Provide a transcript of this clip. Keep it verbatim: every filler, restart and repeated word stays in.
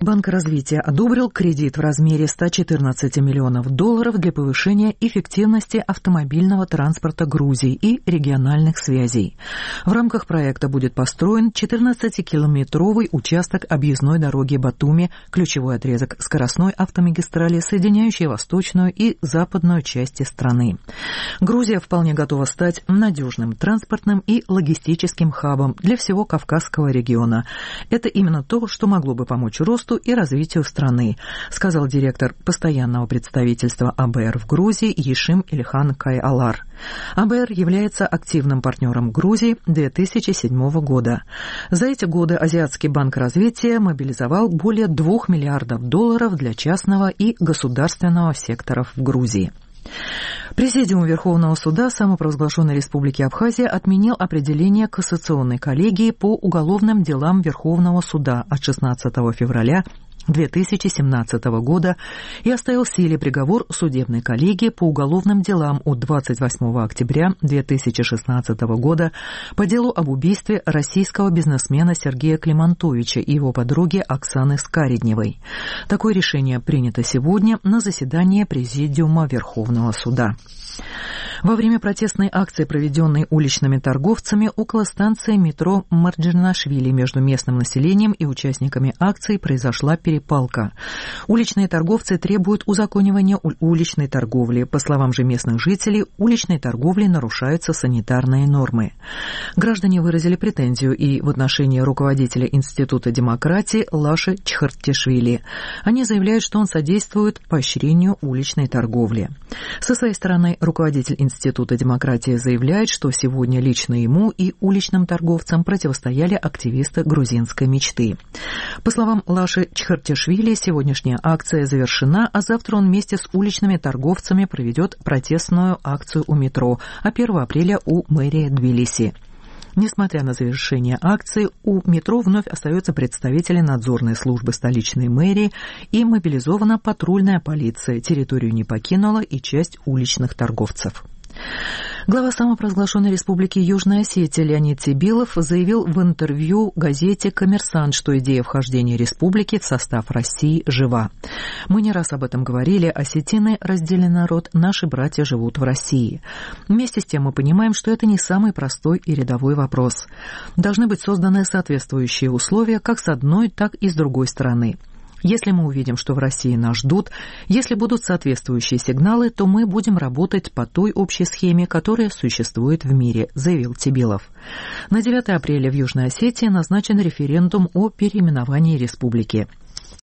Банк развития одобрил кредит в размере ста четырнадцати миллионов долларов для повышения эффективности автомобильного транспорта Грузии и региональных связей. В рамках проекта будет построен четырнадцатикилометровый участок объездной дороги Батуми, ключевой отрезок скоростной автомагистрали, соединяющий восточную и западную части страны. Грузия вполне готова стать надежным транспортным и логистическим хабом для всего Кавказского региона. Это именно то, что могло бы помочь росту и развитию страны, сказал директор постоянного представительства АБР в Грузии Ешим Ильхан Кай-Алар. АБР является активным партнером Грузии две тысячи седьмого года. За эти годы Азиатский банк развития мобилизовал более двух миллиардов долларов для частного и государственного секторов в Грузии. Президиум Верховного суда самопровозглашенной Республики Абхазия отменил определение Кассационной коллегии по уголовным делам Верховного суда от шестнадцатого февраля две тысячи семнадцатого года и оставил в силе приговор судебной коллегии по уголовным делам от двадцать восьмого октября две тысячи шестнадцатого года по делу об убийстве российского бизнесмена Сергея Климантовича и его подруги Оксаны Скаредневой. Такое решение принято сегодня на заседании Президиума Верховного суда. Во время протестной акции, проведенной уличными торговцами около станции метро Марджанашвили, между местным населением и участниками акции произошла перепалка. Уличные торговцы требуют узаконивания уличной торговли. По словам же местных жителей, уличной торговлей нарушаются санитарные нормы. Граждане выразили претензию и в отношении руководителя Института демократии Лаши Чхартишвили. Они заявляют, что он содействует поощрению уличной торговли. Со своей стороны, руководитель Института демократии заявляет, что сегодня лично ему и уличным торговцам противостояли активисты грузинской мечты. По словам Лаши Чхартишвили, сегодняшняя акция завершена, а завтра он вместе с уличными торговцами проведет протестную акцию у метро, а первого апреля у мэрии Тбилиси. Несмотря на завершение акции, у метро вновь остаются представители надзорной службы столичной мэрии и мобилизована патрульная полиция. Территорию не покинула и часть уличных торговцев. Глава самопровозглашенной Республики Южная Осетия Леонид Сибилов заявил в интервью газете «Коммерсант», что идея вхождения республики в состав России жива. «Мы не раз об этом говорили. Осетины – раздельный народ, наши братья живут в России. Вместе с тем мы понимаем, что это не самый простой и рядовой вопрос. Должны быть созданы соответствующие условия как с одной, так и с другой стороны. Если мы увидим, что в России нас ждут, если будут соответствующие сигналы, то мы будем работать по той общей схеме, которая существует в мире», — заявил Сибилов. На девятое апреля в Южной Осетии назначен референдум о переименовании республики.